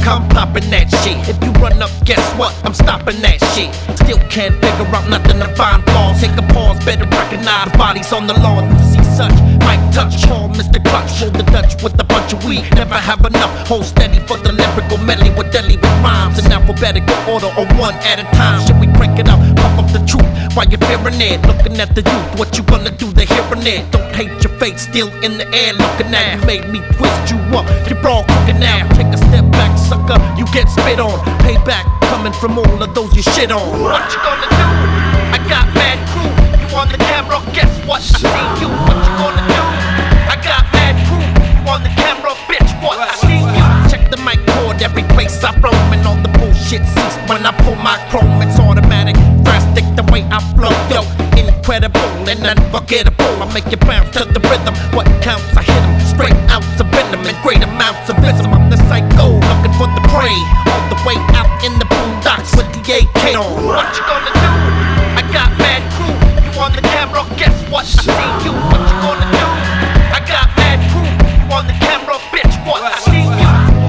come popping that shit. If you run up, guess what? I'm stopping that shit. Still can't figure out nothing to find flaws. Take a pause, better recognize bodies on the lawn. You see such, might touch, call Mr. Clutch. Roll the Dutch with a bunch of weed. Never have enough, hold steady for the lyrical medley with deadly with rhymes. In alphabetical order or one at a time. Should we break it up, pump up the truth while you're fearing it? Looking at the youth, what you gonna do? They're hearing it. Don't hate your fate, still in the air looking at you. Made me twist you up, you're all cooking now. Take a step back, sucker, you get spit on. Payback coming from all of those you shit on. What you gonna do? I got mad crew, you on the camera, guess what? I see you, what you gonna do? I got mad crew, you on the camera, bitch, what? I see you. Check the mic cord, every place I roam, and all the bullshit cease when I pull my chrome. It's automatic, drastic the way I flow, yo, incredible and unforgettable. I make it bounce to the rhythm. What counts? I hit 'em straight ounce of venom and great amounts of ism. I'm the psycho looking for the prey, all the way out in the boondocks with the AK on. What you gonna do? I got mad crew, you on the camera, guess what? I see you. What you gonna do? I got mad crew, you on the camera, bitch, what? I see you.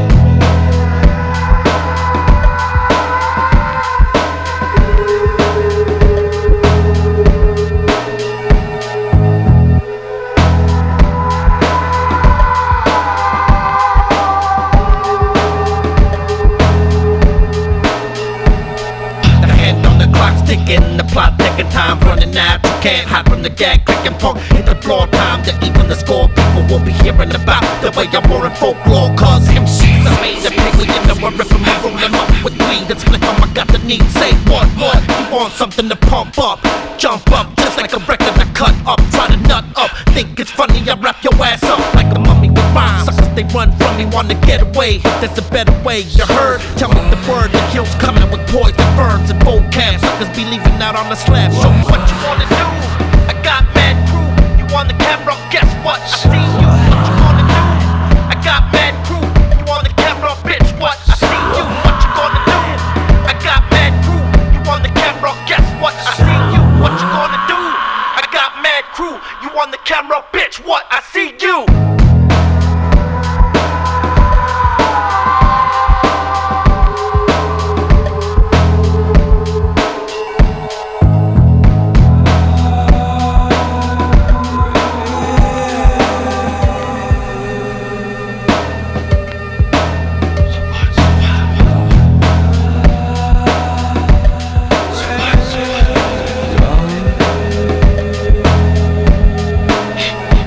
Ticking, the plot ticking, time running out. You can't hide from the gag, clicking punk. Hit the floor, time to even the score. People will be hearing about the way I'm more in folklore. Cause MC's amazing people, you know I rip 'em and roll 'em up with weed and split 'em. I got the need, say what? You want something to pump up, jump up, just like a record I cut up. Try to nut up, think it's funny, I wrap your ass up like a mummy with rhymes. Suckers, they run from me, wanna get away. There's a better way, you heard? Tell me the word, the hill's coming with poison burns and vocab. Suckers be leaving out on the slab. Show me what you wanna do. I got mad crew, you on the camera, guess what? I see you, what you gonna do? I got mad crew, you on the camera, bitch, what? I see you, what you gonna do? I got mad crew, you on the camera, guess what? I see you, what you gonna do? I got mad crew, you on the camera, bitch, what? I see you.